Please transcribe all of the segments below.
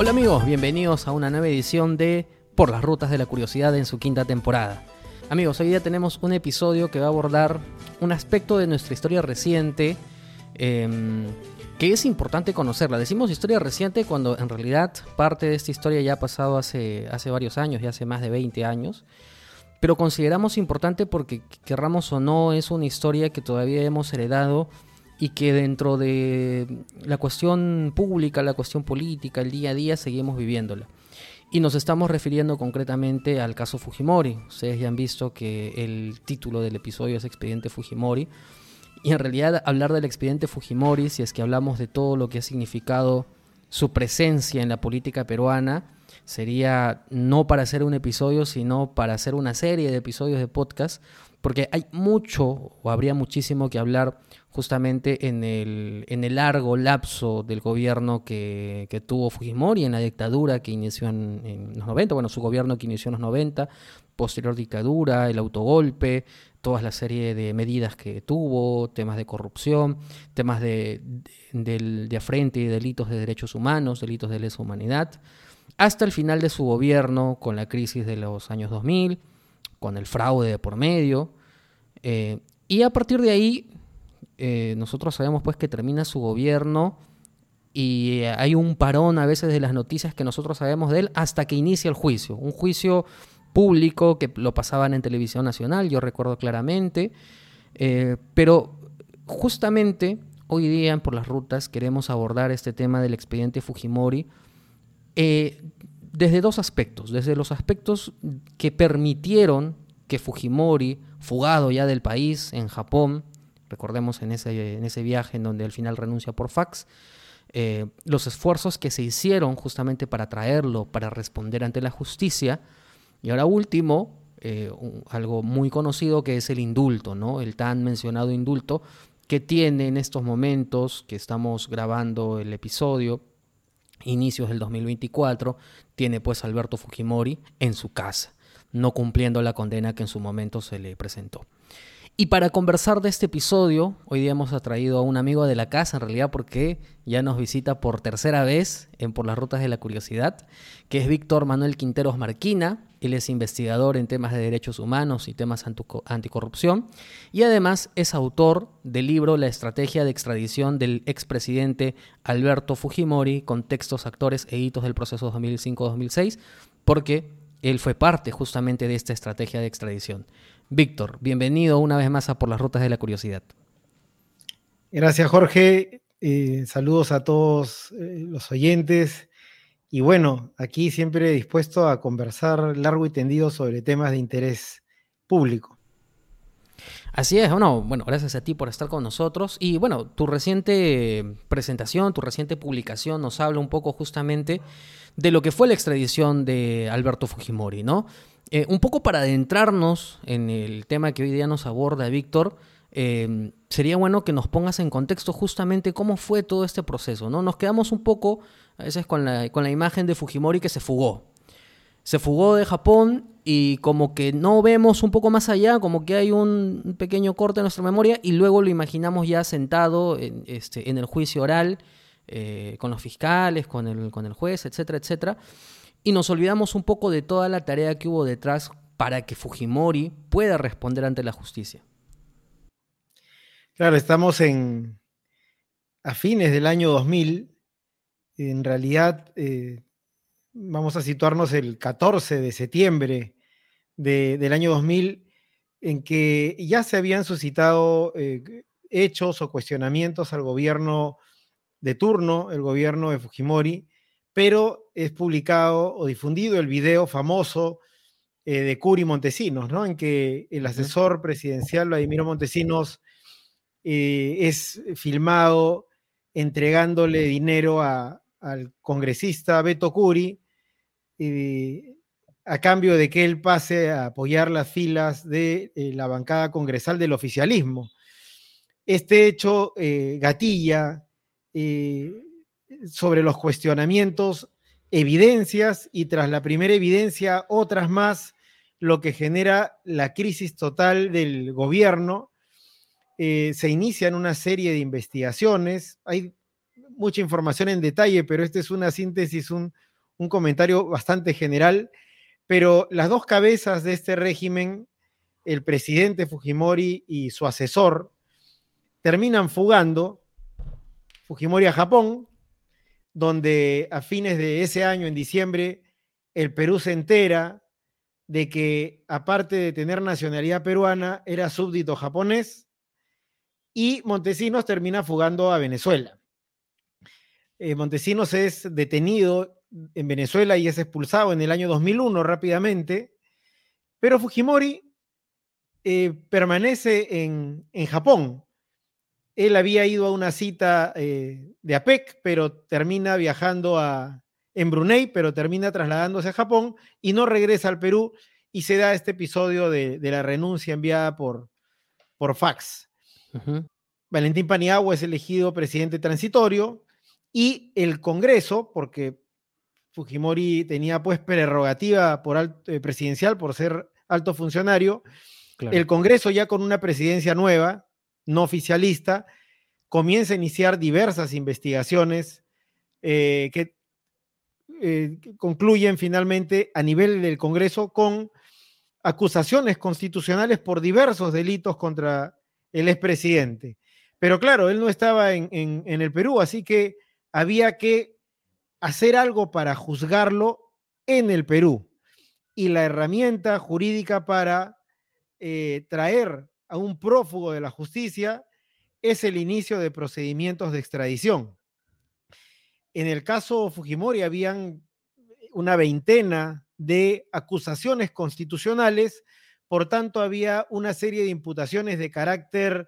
Hola amigos, bienvenidos a una nueva edición de Por las Rutas de la Curiosidad en su quinta temporada. Amigos, hoy día tenemos un episodio que va a abordar un aspecto de nuestra historia reciente que es importante conocerla. Decimos historia reciente cuando en realidad parte de esta historia ya ha pasado hace varios años, ya hace más de 20 años. Pero consideramos importante porque, querramos o no, es una historia que todavía hemos heredado y que dentro de la cuestión pública, la cuestión política, el día a día, seguimos viviéndola. Y nos estamos refiriendo concretamente al caso Fujimori. Ustedes ya han visto que el título del episodio es Expediente Fujimori. Y en realidad hablar del expediente Fujimori, si es que hablamos de todo lo que ha significado su presencia en la política peruana, sería no para hacer un episodio, sino para hacer una serie de episodios de podcast, porque hay mucho, o habría muchísimo que hablar justamente en el largo lapso del gobierno que tuvo Fujimori, en la dictadura que inició en los 90, bueno, su gobierno que inició en los 90, posterior dictadura, el autogolpe, toda la serie de medidas que tuvo, temas de corrupción, temas de afrente y delitos de derechos humanos, delitos de lesa humanidad, hasta el final de su gobierno con la crisis de los años 2000, con el fraude de por medio, y a partir de ahí nosotros sabemos pues que termina su gobierno y hay un parón a veces de las noticias que nosotros sabemos de él hasta que inicia el juicio, un juicio público que lo pasaban en televisión nacional, yo recuerdo claramente, pero justamente hoy día en Por las Rutas queremos abordar este tema del expediente Fujimori desde dos aspectos, desde los aspectos que permitieron que Fujimori, fugado ya del país en Japón, recordemos en ese viaje en donde al final renuncia por fax, los esfuerzos que se hicieron justamente para traerlo, para responder ante la justicia. Y ahora último, algo muy conocido que es el indulto, ¿no? El tan mencionado indulto que tiene en estos momentos que estamos grabando el episodio, inicios del 2024, tiene pues Alberto Fujimori en su casa, no cumpliendo la condena que en su momento se le presentó. Y para conversar de este episodio, hoy día hemos atraído a un amigo de la casa, en realidad porque ya nos visita por tercera vez en Por las Rutas de la Curiosidad, que es Víctor Manuel Quinteros Marquina. Él es investigador en temas de derechos humanos y temas anticorrupción, y además es autor del libro La estrategia de extradición del expresidente Alberto Fujimori, contextos, actores e hitos del proceso 2005-2006, porque él fue parte justamente de esta estrategia de extradición. Víctor, bienvenido una vez más a Por las Rutas de la Curiosidad. Gracias, Jorge. Saludos a todos los oyentes. Y bueno, aquí siempre dispuesto a conversar largo y tendido sobre temas de interés público. Así es, bueno, gracias a ti por estar con nosotros. Y bueno, tu reciente presentación, tu reciente publicación nos habla un poco justamente de lo que fue la extradición de Alberto Fujimori, ¿no? Un poco para adentrarnos en el tema que hoy día nos aborda Víctor, sería bueno que nos pongas en contexto justamente cómo fue todo este proceso, ¿no? Nos quedamos un poco a veces con la imagen de Fujimori que se fugó. Se fugó de Japón y como que no vemos un poco más allá, como que hay un pequeño corte en nuestra memoria y luego lo imaginamos ya sentado en el juicio oral, con los fiscales, con el juez, etcétera, etcétera. Y nos olvidamos un poco de toda la tarea que hubo detrás para que Fujimori pueda responder ante la justicia. Claro, estamos a fines del año 2000. En realidad, vamos a situarnos el 14 de septiembre del año 2000, en que ya se habían suscitado hechos o cuestionamientos al gobierno de turno, el gobierno de Fujimori, pero es publicado o difundido el video famoso de Curi Montesinos, ¿no? En que el asesor presidencial Vladimiro Montesinos es filmado entregándole dinero al congresista Beto Curi a cambio de que él pase a apoyar las filas de la bancada congresal del oficialismo. Este hecho gatilla sobre los cuestionamientos, evidencias, y tras la primera evidencia, otras más, lo que genera la crisis total del gobierno. Se inician una serie de investigaciones. Hay mucha información en detalle, pero esta es una síntesis un un comentario bastante general, pero las dos cabezas de este régimen, el presidente Fujimori y su asesor, terminan fugando. Fujimori a Japón, donde a fines de ese año, en diciembre, el Perú se entera de que, aparte de tener nacionalidad peruana, era súbdito japonés, y Montesinos termina fugando a Venezuela. Montesinos es detenido en Venezuela y es expulsado en el año 2001 rápidamente, pero Fujimori permanece en Japón. Él había ido a una cita de APEC, pero termina viajando en Brunei, pero termina trasladándose a Japón y no regresa al Perú, y se da este episodio de la renuncia enviada por fax. Valentín Paniagua es elegido presidente transitorio, y el Congreso, porque Fujimori tenía pues prerrogativa presidencial por ser alto funcionario, claro. El Congreso, ya con una presidencia nueva, no oficialista, comienza a iniciar diversas investigaciones que concluyen finalmente a nivel del Congreso con acusaciones constitucionales por diversos delitos contra el expresidente. Pero claro, él no estaba en el Perú, así que había que hacer algo para juzgarlo en el Perú. Y la herramienta jurídica para traer a un prófugo de la justicia es el inicio de procedimientos de extradición. En el caso Fujimori habían una veintena de acusaciones constitucionales, por tanto había una serie de imputaciones de carácter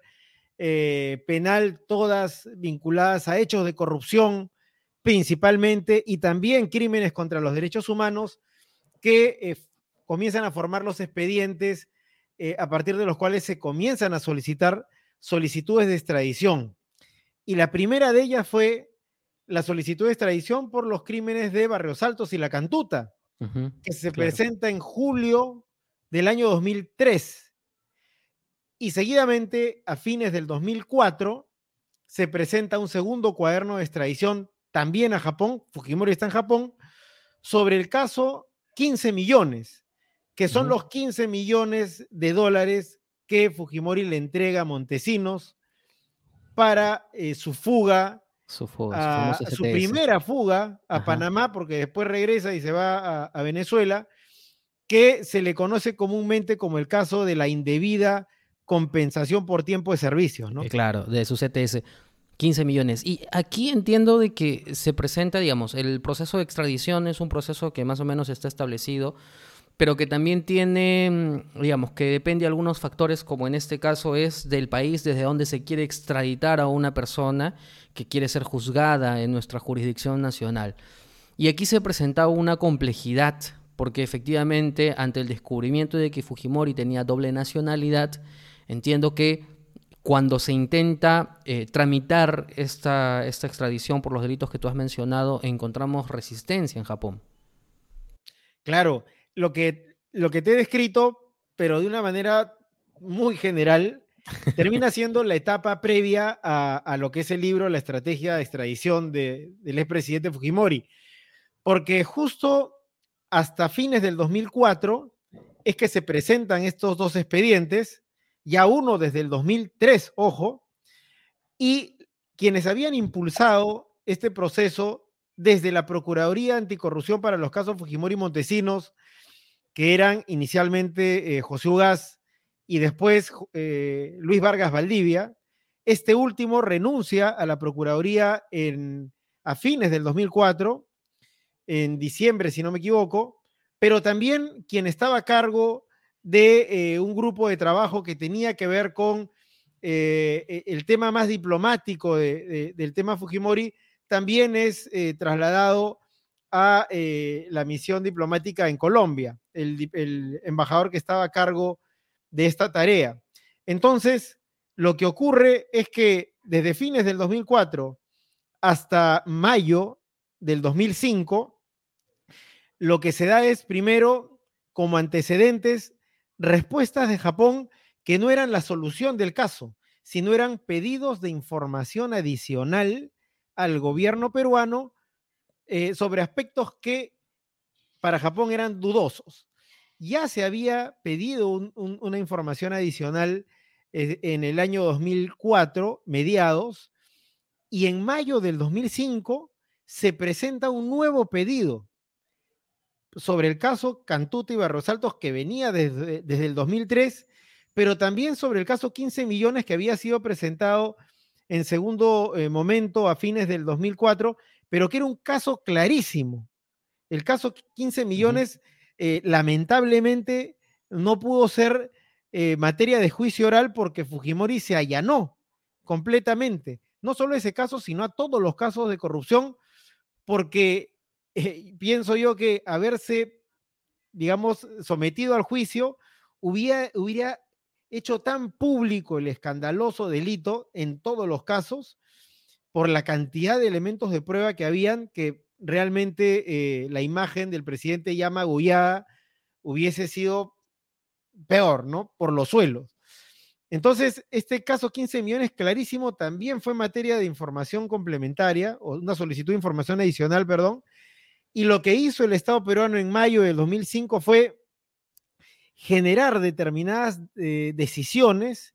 penal, todas vinculadas a hechos de corrupción principalmente, y también crímenes contra los derechos humanos, que comienzan a formar los expedientes a partir de los cuales se comienzan a solicitar solicitudes de extradición. Y la primera de ellas fue la solicitud de extradición por los crímenes de Barrios Altos y La Cantuta, que se presenta en julio del año 2003. Y seguidamente, a fines del 2004, se presenta un segundo cuaderno de extradición también a Japón. Fujimori está en Japón, sobre el caso 15 millones, que son los 15 millones de dólares que Fujimori le entrega a Montesinos para su fuga, su primera fuga a Panamá, porque después regresa y se va a Venezuela, que se le conoce comúnmente como el caso de la indebida compensación por tiempo de servicio, ¿no? Claro, de su CTS. 15 millones. Y aquí entiendo de que se presenta, digamos, el proceso de extradición es un proceso que más o menos está establecido, pero que también tiene, digamos, que depende de algunos factores, como en este caso es del país desde donde se quiere extraditar a una persona que quiere ser juzgada en nuestra jurisdicción nacional. Y aquí se presenta una complejidad, porque efectivamente, ante el descubrimiento de que Fujimori tenía doble nacionalidad, entiendo que cuando se intenta tramitar esta extradición por los delitos que tú has mencionado, encontramos resistencia en Japón. Claro, lo que te he descrito, pero de una manera muy general, termina siendo la etapa previa a lo que es el libro La estrategia de extradición del expresidente Fujimori, porque justo hasta fines del 2004 es que se presentan estos dos expedientes, ya uno desde el 2003, ojo, y quienes habían impulsado este proceso desde la Procuraduría Anticorrupción para los casos Fujimori y Montesinos, que eran inicialmente José Ugaz y después Luis Vargas Valdivia. Este último renuncia a la Procuraduría a fines del 2004, en diciembre, si no me equivoco, pero también quien estaba a cargo de un grupo de trabajo que tenía que ver con el tema más diplomático del tema Fujimori, también es trasladado a la misión diplomática en Colombia, el embajador que estaba a cargo de esta tarea. Entonces, lo que ocurre es que desde fines del 2004 hasta mayo del 2005, lo que se da es, primero, como antecedentes, respuestas de Japón que no eran la solución del caso, sino eran pedidos de información adicional al gobierno peruano sobre aspectos que para Japón eran dudosos. Ya se había pedido una información adicional en el año 2004, mediados, y en mayo del 2005 se presenta un nuevo pedido sobre el caso Cantuta y Barros Altos, que venía desde el 2003, pero también sobre el caso 15 millones que había sido presentado en segundo momento a fines del 2004, pero que era un caso clarísimo. El caso 15 millones, lamentablemente, no pudo ser materia de juicio oral porque Fujimori se allanó completamente. No solo ese caso, sino a todos los casos de corrupción, porque pienso yo que haberse, digamos, sometido al juicio hubiera hecho tan público el escandaloso delito en todos los casos por la cantidad de elementos de prueba que habían, que realmente la imagen del presidente ya magullada hubiese sido peor, ¿no? Por los suelos. Entonces, este caso 15 millones clarísimo también fue materia de información complementaria, o una solicitud de información adicional, perdón, y lo que hizo el Estado peruano en mayo del 2005 fue generar determinadas decisiones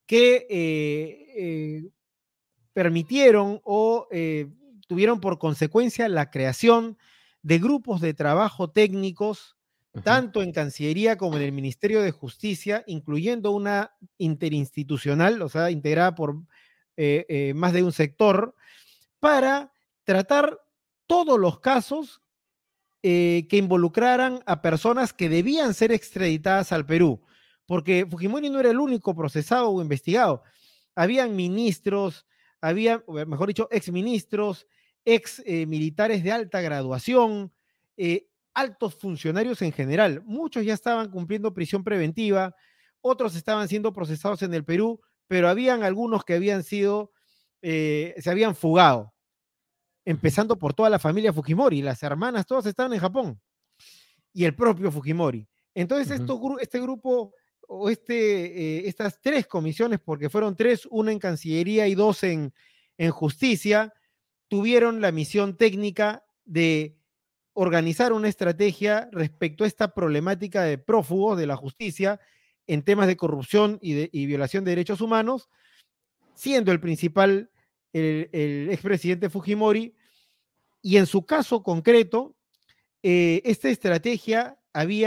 que permitieron o tuvieron por consecuencia la creación de grupos de trabajo técnicos, tanto en Cancillería como en el Ministerio de Justicia, incluyendo una interinstitucional, o sea, integrada por más de un sector, para tratar todos los casos que involucraran a personas que debían ser extraditadas al Perú, porque Fujimori no era el único procesado o investigado. Habían ministros, había, mejor dicho, exministros, ex militares de alta graduación, altos funcionarios en general. Muchos ya estaban cumpliendo prisión preventiva, otros estaban siendo procesados en el Perú, pero habían algunos que habían sido, se habían fugado, empezando por toda la familia Fujimori. Las hermanas todas estaban en Japón y el propio Fujimori. Entonces, este grupo o estas tres comisiones, porque fueron tres, una en Cancillería y dos en Justicia, tuvieron la misión técnica de organizar una estrategia respecto a esta problemática de prófugos de la justicia en temas de corrupción y violación de derechos humanos, siendo el principal el expresidente Fujimori, y en su caso concreto, esta estrategia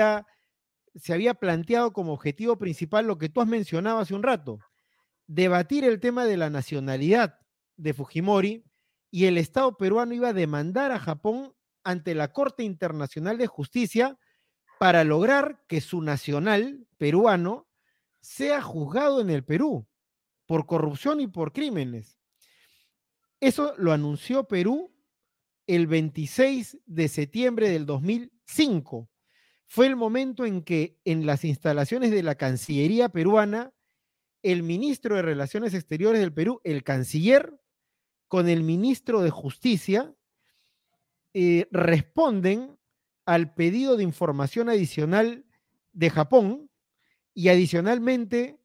se había planteado como objetivo principal lo que tú has mencionado hace un rato, debatir el tema de la nacionalidad de Fujimori, y el Estado peruano iba a demandar a Japón ante la Corte Internacional de Justicia para lograr que su nacional peruano sea juzgado en el Perú por corrupción y por crímenes. Eso lo anunció Perú el 26 de septiembre del 2005. Fue el momento en que en las instalaciones de la Cancillería peruana, el ministro de Relaciones Exteriores del Perú, el canciller, con el ministro de Justicia, responden al pedido de información adicional de Japón, y adicionalmente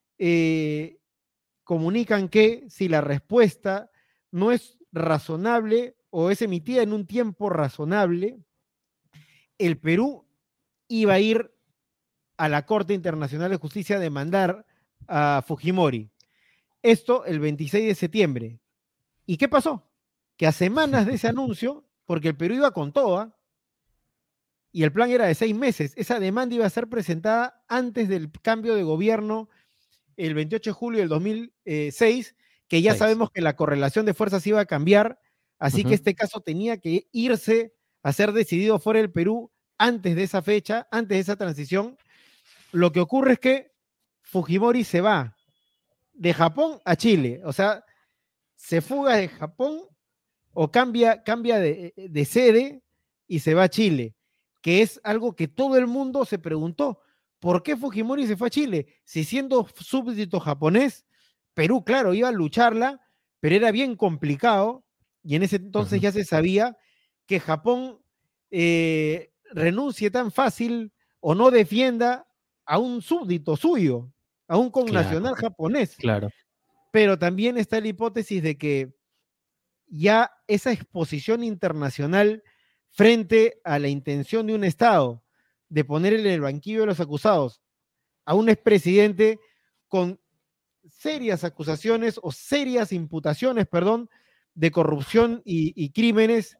comunican que si la respuesta no es razonable o es emitida en un tiempo razonable, el Perú iba a ir a la Corte Internacional de Justicia a demandar a Fujimori. Esto el 26 de septiembre. ¿Y qué pasó? Que a semanas de ese anuncio, porque el Perú iba con todo, y el plan era de 6 meses, esa demanda iba a ser presentada antes del cambio de gobierno el 28 de julio del 2006, que ya sabemos que la correlación de fuerzas iba a cambiar, así que este caso tenía que irse a ser decidido fuera del Perú antes de esa fecha, antes de esa transición. Lo que ocurre es que Fujimori se va de Japón a Chile, o sea, se fuga de Japón o cambia de sede y se va a Chile, que es algo que todo el mundo se preguntó. ¿Por qué Fujimori se fue a Chile? Si siendo súbdito japonés, Perú, claro, iba a lucharla, pero era bien complicado, y en ese entonces ya se sabía que Japón renuncie tan fácil o no defienda a un súbdito suyo, a un connacional japonés. Claro. Pero también está la hipótesis de que ya esa exposición internacional frente a la intención de un Estado de poner en el banquillo de los acusados a un expresidente con serias acusaciones o serias imputaciones, perdón, de corrupción y crímenes,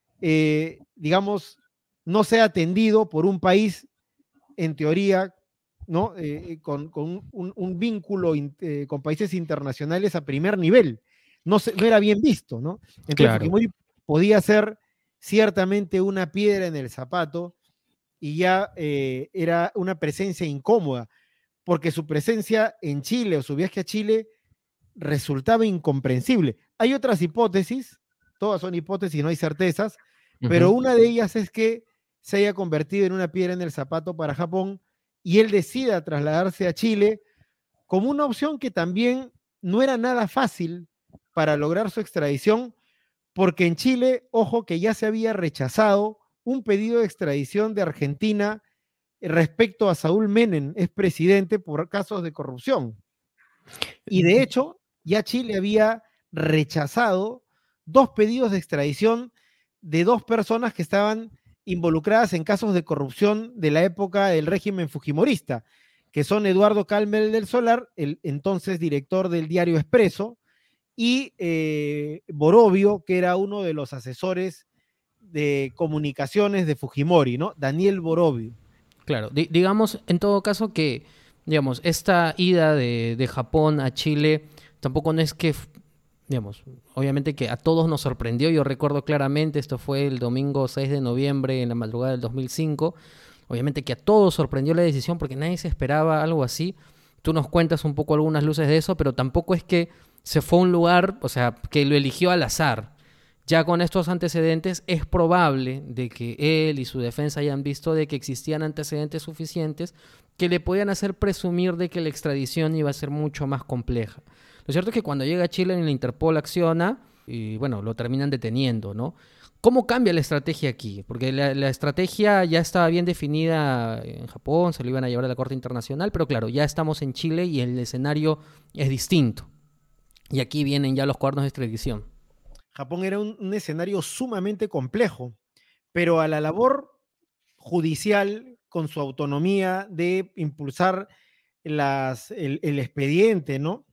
digamos, no sea atendido por un país, en teoría, ¿no? Con un vínculo con países internacionales a primer nivel. No era bien visto, ¿no? Entonces Claro. Fujimori podía ser ciertamente una piedra en el zapato y ya era una presencia incómoda, porque su presencia en Chile o su viaje a Chile resultaba incomprensible. Hay otras hipótesis, todas son hipótesis, no hay certezas, pero una de ellas es que se haya convertido en una piedra en el zapato para Japón y él decida trasladarse a Chile como una opción que también no era nada fácil para lograr su extradición, porque en Chile, ojo, que ya se había rechazado un pedido de extradición de Argentina respecto a Saúl Menem, expresidente, por casos de corrupción. Y de hecho, ya Chile había rechazado 2 pedidos de extradición de 2 personas que estaban involucradas en casos de corrupción de la época del régimen fujimorista, que son Eduardo Calmel del Solar, el entonces director del diario Expreso, y Borovio, que era uno de los asesores de comunicaciones de Fujimori, ¿no? Daniel Borovio. Claro, digamos en todo caso que, digamos, esta ida de Japón a Chile tampoco no es que, digamos, obviamente que a todos nos sorprendió. Yo recuerdo claramente, esto fue el domingo 6 de noviembre en la madrugada del 2005. Obviamente que a todos sorprendió la decisión porque nadie se esperaba algo así. Tú nos cuentas un poco algunas luces de eso, pero tampoco es que se fue a un lugar, o sea, que lo eligió al azar. Ya con estos antecedentes es probable de que él y su defensa hayan visto de que existían antecedentes suficientes que le podían hacer presumir de que la extradición iba a ser mucho más compleja. Lo cierto es que cuando llega a Chile, la Interpol acciona y, bueno, lo terminan deteniendo, ¿no? ¿Cómo cambia la estrategia aquí? Porque la estrategia ya estaba bien definida en Japón, se lo iban a llevar a la Corte Internacional, pero claro, ya estamos en Chile y el escenario es distinto. Y aquí vienen ya los cuadernos de extradición. Japón era un escenario sumamente complejo, pero a la labor judicial, con su autonomía de impulsar el expediente, ¿no?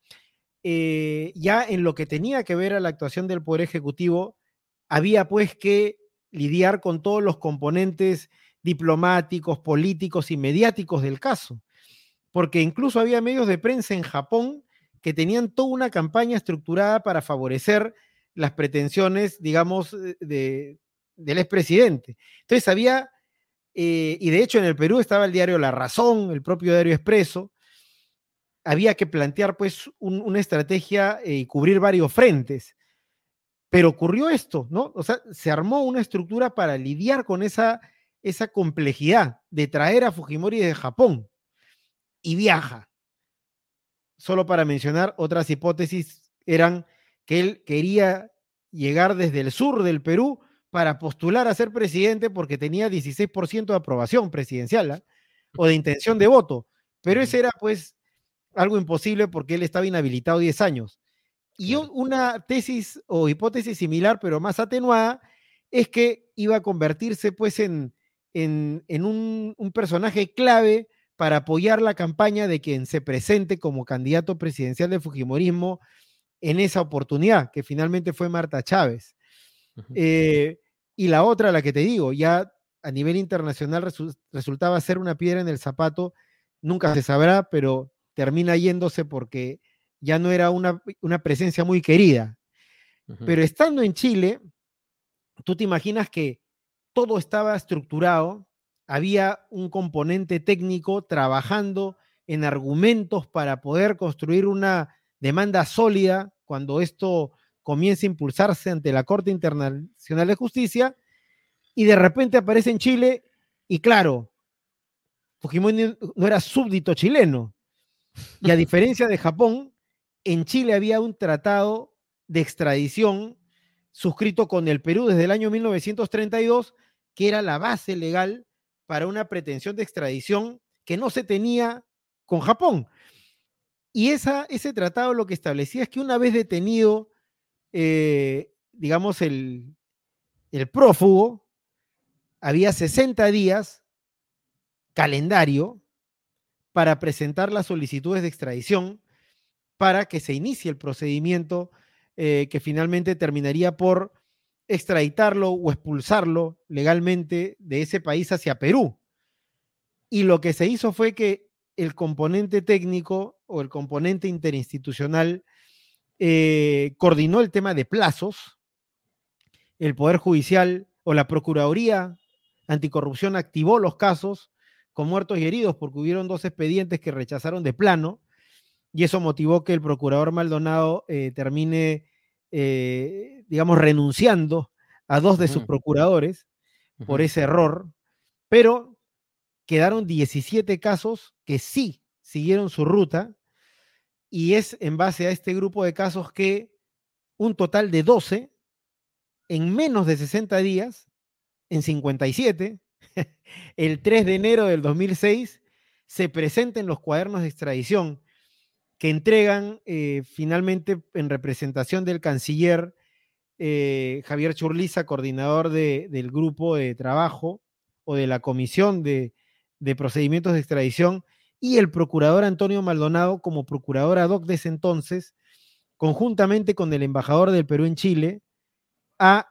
Ya en lo que tenía que ver a la actuación del Poder Ejecutivo, había pues que lidiar con todos los componentes diplomáticos, políticos y mediáticos del caso, porque incluso había medios de prensa en Japón que tenían toda una campaña estructurada para favorecer las pretensiones, digamos, del expresidente. Entonces había, y de hecho en el Perú estaba el diario La Razón, el propio diario Expreso, había que plantear pues una estrategia y cubrir varios frentes. Pero ocurrió esto, ¿no? O sea, se armó una estructura para lidiar con esa complejidad de traer a Fujimori de Japón y viaja. Solo para mencionar, otras hipótesis eran que él quería llegar desde el sur del Perú para postular a ser presidente porque tenía 16% de aprobación presidencial, ¿eh? O de intención de voto. Pero ese era pues algo imposible porque él estaba inhabilitado 10 años. Y Claro. una tesis o hipótesis similar, pero más atenuada, es que iba a convertirse pues en un personaje clave para apoyar la campaña de quien se presente como candidato presidencial del Fujimorismo en esa oportunidad, que finalmente fue Marta Chávez. Ujú. Y la otra, la que te digo, ya a nivel internacional resultaba ser una piedra en el zapato, nunca se sabrá, pero termina yéndose porque ya no era una presencia muy querida. Ujú. Pero estando en Chile, tú te imaginas que todo estaba estructurado, había un componente técnico trabajando en argumentos para poder construir una demanda sólida cuando esto comience a impulsarse ante la Corte Internacional de Justicia, y de repente aparece en Chile, y claro, Fujimori no era súbdito chileno, y a diferencia de Japón, en Chile había un tratado de extradición suscrito con el Perú desde el año 1932, que era la base legal para una pretensión de extradición que no se tenía con Japón. Y ese tratado lo que establecía es que una vez detenido, digamos, el prófugo, había 60 días calendario para presentar las solicitudes de extradición para que se inicie el procedimiento que finalmente terminaría por extraditarlo o expulsarlo legalmente de ese país hacia Perú. Y lo que se hizo fue que el componente técnico o el componente interinstitucional coordinó el tema de plazos. El Poder Judicial o la Procuraduría Anticorrupción activó los casos con muertos y heridos porque hubieron 2 expedientes que rechazaron de plano, y eso motivó que el procurador Maldonado termine, digamos, renunciando a 2 de sus procuradores por ese error, pero quedaron 17 casos que sí siguieron su ruta, y es en base a este grupo de casos que un total de 12 en menos de 60 días, en 57, el 3 de enero del 2006, se presenten los cuadernos de extradición que entregan finalmente en representación del canciller Javier Churliza, coordinador del grupo de trabajo o de la comisión de procedimientos de extradición, y el procurador Antonio Maldonado como procurador ad hoc de ese entonces, conjuntamente con el embajador del Perú en Chile, a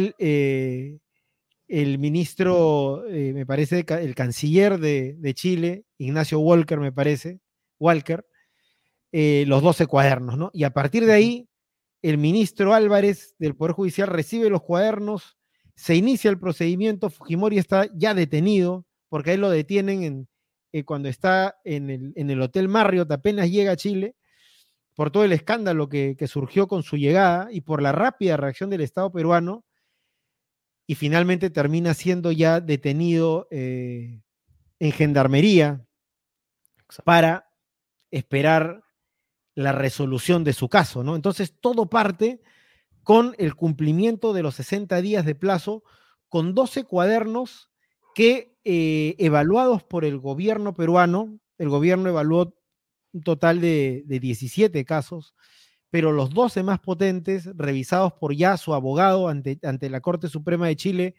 el ministro, me parece, el canciller de Chile, Ignacio Walker, me parece, Walker, los 12 cuadernos, ¿no? Y a partir de ahí, el ministro Álvarez del Poder Judicial recibe los cuadernos, se inicia el procedimiento, Fujimori está ya detenido, porque ahí lo detienen cuando está en el Hotel Marriott, apenas llega a Chile, por todo el escándalo que surgió con su llegada y por la rápida reacción del Estado peruano, y finalmente termina siendo ya detenido en Gendarmería para esperar la resolución de su caso, ¿no? Entonces todo parte con el cumplimiento de los 60 días de plazo, con 12 cuadernos que, evaluados por el gobierno peruano, el gobierno evaluó un total de 17 casos, pero los 12 más potentes, revisados por ya su abogado ante la Corte Suprema de Chile,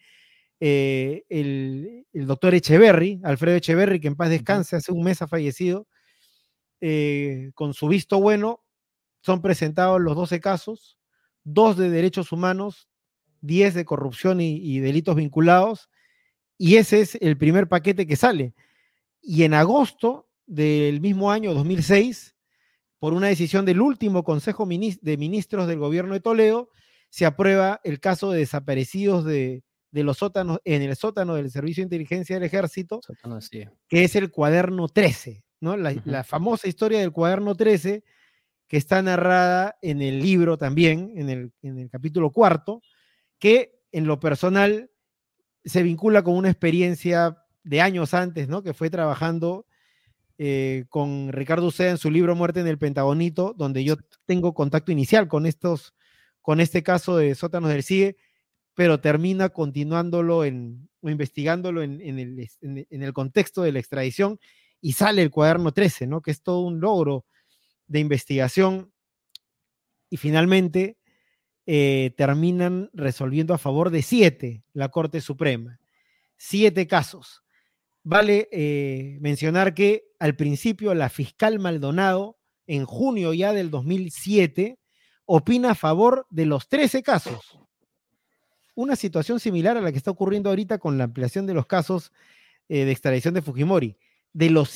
el doctor Echeverry, Alfredo Echeverry, que en paz descanse, hace un mes ha fallecido, con su visto bueno, son presentados los 12 casos, 2 de derechos humanos, 10 de corrupción y delitos vinculados, y ese es el primer paquete que sale. Y en agosto del mismo año, 2006, por una decisión del último Consejo de Ministros del Gobierno de Toledo, se aprueba el caso de desaparecidos de los sótanos, en el sótano del Servicio de Inteligencia del Ejército, que es el cuaderno 13, ¿no? La famosa historia del cuaderno 13, que está narrada en el libro también, en el capítulo 4, que en lo personal se vincula con una experiencia de años antes, ¿no? Que fue trabajando con Ricardo Uceda en su libro Muerte en el Pentagonito, donde yo tengo contacto inicial con este caso de sótanos del CIE, pero termina continuándolo o investigándolo en el contexto de la extradición, y sale el cuaderno 13, ¿no? Que es todo un logro de investigación, y finalmente terminan resolviendo a favor de 7 la Corte Suprema. 7 casos. Vale mencionar que al principio la fiscal Maldonado, en junio ya del 2007, opina a favor de los 13 casos. Una situación similar a la que está ocurriendo ahorita con la ampliación de los casos de extradición de Fujimori. De los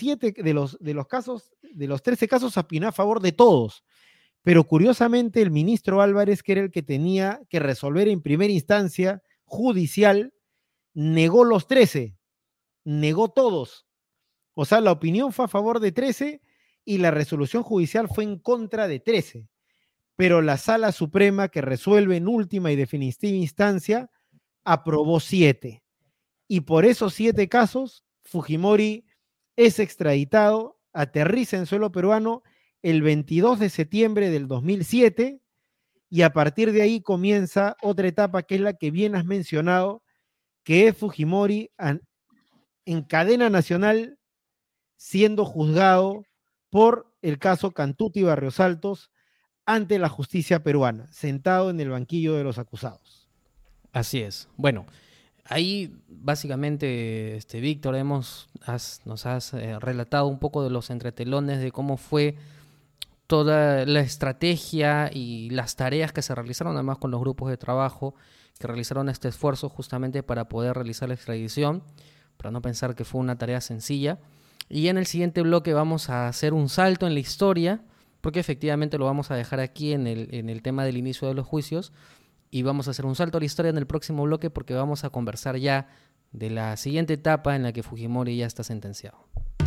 13 casos, opinó a favor de todos. Pero curiosamente el ministro Álvarez, que era el que tenía que resolver en primera instancia judicial, negó los 13, negó todos. O sea, la opinión fue a favor de 13 y la resolución judicial fue en contra de 13. Pero la Sala Suprema, que resuelve en última y definitiva instancia, aprobó 7. Y por esos 7 casos, Fujimori es extraditado, aterriza en suelo peruano el 22 de septiembre del 2007, y a partir de ahí comienza otra etapa, que es la que bien has mencionado, que es Fujimori en cadena nacional siendo juzgado por el caso Cantuti Barrios Altos ante la justicia peruana, sentado en el banquillo de los acusados. Así es. Bueno, Ahí, básicamente, Víctor, nos has relatado un poco de los entretelones de cómo fue toda la estrategia y las tareas que se realizaron, además con los grupos de trabajo que realizaron este esfuerzo justamente para poder realizar la extradición, para no pensar que fue una tarea sencilla. Y en el siguiente bloque vamos a hacer un salto en la historia, porque efectivamente lo vamos a dejar aquí en el tema del inicio de los juicios, y vamos a hacer un salto a la historia en el próximo bloque porque vamos a conversar ya de la siguiente etapa en la que Fujimori ya está sentenciado.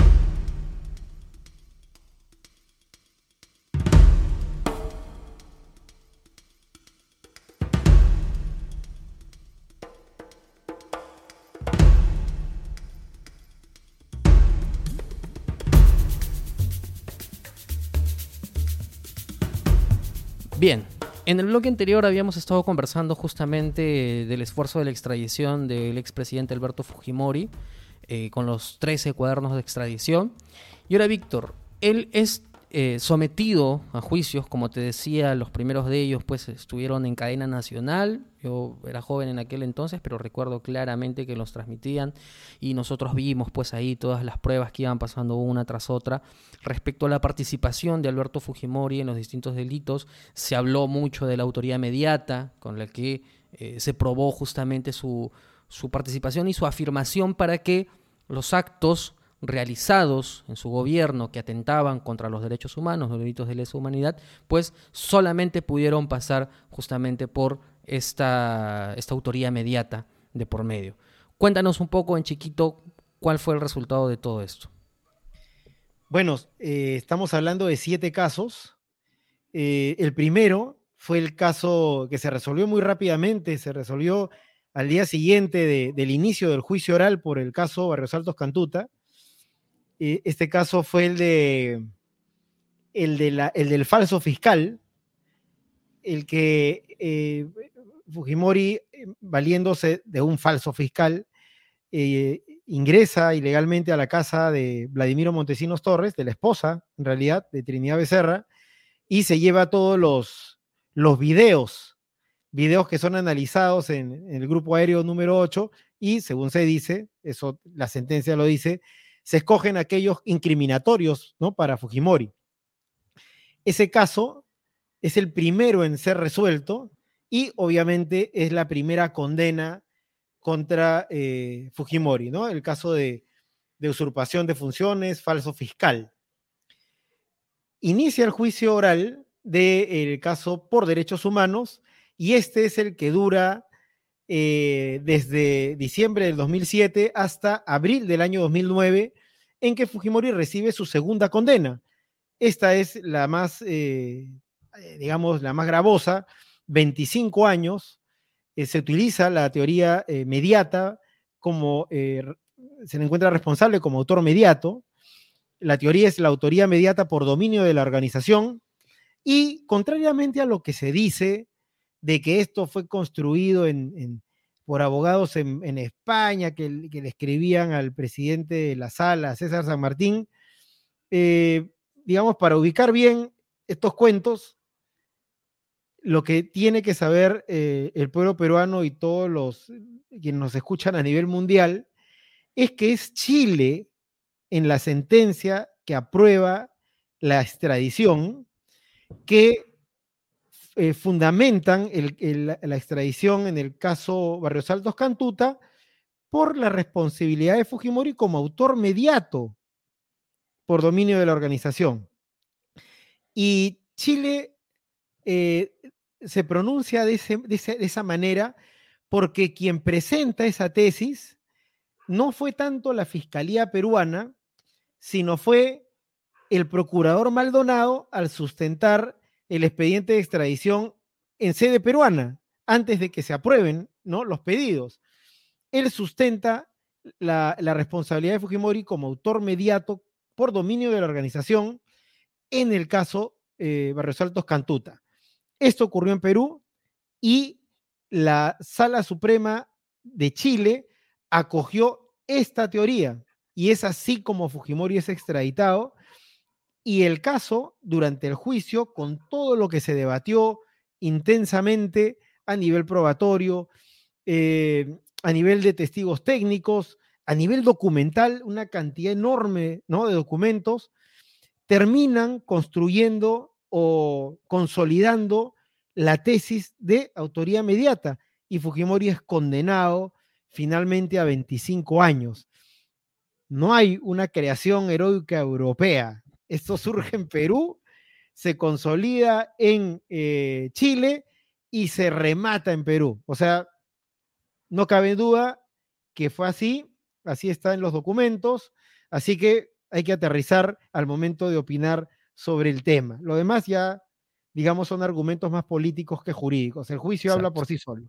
Bien, en el bloque anterior habíamos estado conversando justamente del esfuerzo de la extradición del expresidente Alberto Fujimori con los 13 cuadernos de extradición. Y ahora, Víctor, él es sometido a juicios, como te decía, los primeros de ellos pues estuvieron en cadena nacional. Yo era joven en aquel entonces, pero recuerdo claramente que los transmitían y nosotros vimos pues ahí todas las pruebas que iban pasando una tras otra. Respecto a la participación de Alberto Fujimori en los distintos delitos, se habló mucho de la autoría mediata con la que se probó justamente su participación y su afirmación para que los actos realizados en su gobierno que atentaban contra los derechos humanos, los delitos de lesa humanidad, pues solamente pudieron pasar justamente por esta autoría mediata de por medio. Cuéntanos un poco en chiquito cuál fue el resultado de todo esto. Bueno, estamos hablando de 7 casos. El primero fue el caso que se resolvió muy rápidamente, se resolvió al día siguiente del inicio del juicio oral por el caso Barrios Altos Cantuta. Este caso fue el del falso fiscal, el que Fujimori, valiéndose de un falso fiscal, ingresa ilegalmente a la casa de Vladimiro Montesinos Torres, de la esposa, en realidad, de Trinidad Becerra, y se lleva todos los videos que son analizados en el grupo aéreo número 8 y, según se dice, eso la sentencia lo dice, se escogen aquellos incriminatorios, ¿no?, para Fujimori. Ese caso es el primero en ser resuelto y obviamente es la primera condena contra Fujimori, ¿no? El caso de usurpación de funciones, falso fiscal. Inicia el juicio oral del caso por derechos humanos y este es el que dura desde diciembre del 2007 hasta abril del año 2009, en que Fujimori recibe su segunda condena. Esta es la más, digamos, la más gravosa, 25 años. Se utiliza la teoría mediata como se le encuentra responsable como autor mediato. La teoría es la autoría mediata por dominio de la organización y, contrariamente a lo que se dice de que esto fue construido por abogados en España que le escribían al presidente de la sala, César San Martín, digamos, para ubicar bien estos cuentos, lo que tiene que saber el pueblo peruano y todos los quienes nos escuchan a nivel mundial es que es Chile en la sentencia que aprueba la extradición que fundamentan la extradición en el caso Barrios Altos Cantuta por la responsabilidad de Fujimori como autor mediato por dominio de la organización. Y Chile se pronuncia de esa manera porque quien presenta esa tesis no fue tanto la Fiscalía peruana, sino fue el procurador Maldonado al sustentar el expediente de extradición en sede peruana, antes de que se aprueben, ¿no?, los pedidos. Él sustenta la responsabilidad de Fujimori como autor mediato por dominio de la organización en el caso Barrios Altos Cantuta. Esto ocurrió en Perú y la Sala Suprema de Chile acogió esta teoría y es así como Fujimori es extraditado. Y el caso, durante el juicio, con todo lo que se debatió intensamente a nivel probatorio, a nivel de testigos técnicos, a nivel documental, una cantidad enorme, ¿no?, de documentos, terminan construyendo o consolidando la tesis de autoría mediata, y Fujimori es condenado finalmente a 25 años. No hay una creación heroica europea. Esto surge en Perú, se consolida en Chile y se remata en Perú. O sea, no cabe duda que fue así, así está en los documentos, así que hay que aterrizar al momento de opinar sobre el tema. Lo demás ya, digamos, son argumentos más políticos que jurídicos. El juicio habla Exacto. por sí solo.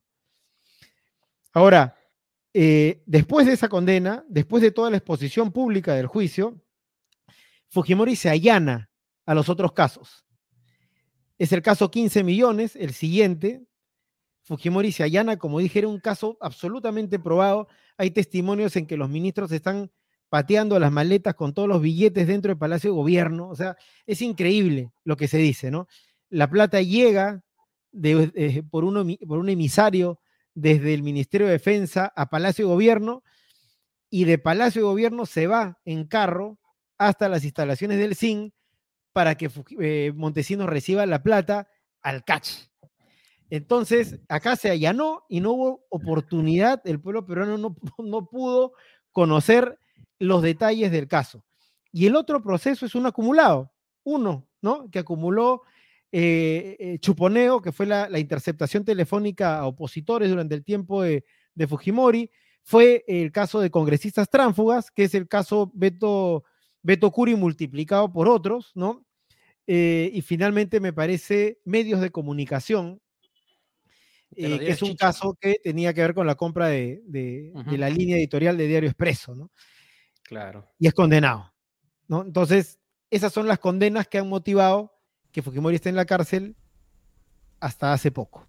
Ahora, después de esa condena, después de toda la exposición pública del juicio, Fujimori se allana a los otros casos. Es el caso 15 millones, el siguiente. Fujimori se allana, como dije, era un caso absolutamente probado. Hay testimonios en que los ministros están pateando las maletas con todos los billetes dentro del Palacio de Gobierno. O sea, es increíble lo que se dice, ¿no? La plata llega por un emisario desde el Ministerio de Defensa a Palacio de Gobierno, y de Palacio de Gobierno se va en carro hasta las instalaciones del SIN para que Montesinos reciba la plata al catch. Entonces, acá se allanó y no hubo oportunidad, el pueblo peruano no pudo conocer los detalles del caso. Y el otro proceso es un acumulado, uno, ¿no?, que acumuló Chuponeo, que fue la interceptación telefónica a opositores durante el tiempo de Fujimori. Fue el caso de congresistas tránsfugas, que es el caso Beto Curi multiplicado por otros, ¿no? Y finalmente me parece medios de comunicación, Pero que Diario es un Chicha. caso que tenía que ver con la compra de la línea editorial de Diario Expreso, ¿no? Claro. Y es condenado, ¿no? Entonces, esas son las condenas que han motivado que Fujimori esté en la cárcel hasta hace poco.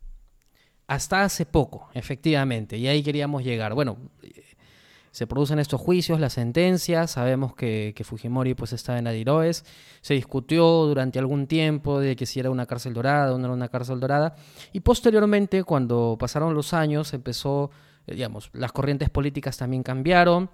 Hasta hace poco, efectivamente, y ahí queríamos llegar. Bueno, se producen estos juicios, las sentencias, sabemos que Fujimori pues estaba en Adiroes, se discutió durante algún tiempo de que si era una cárcel dorada o no era una cárcel dorada, y posteriormente, cuando pasaron los años, empezó, digamos, las corrientes políticas también cambiaron,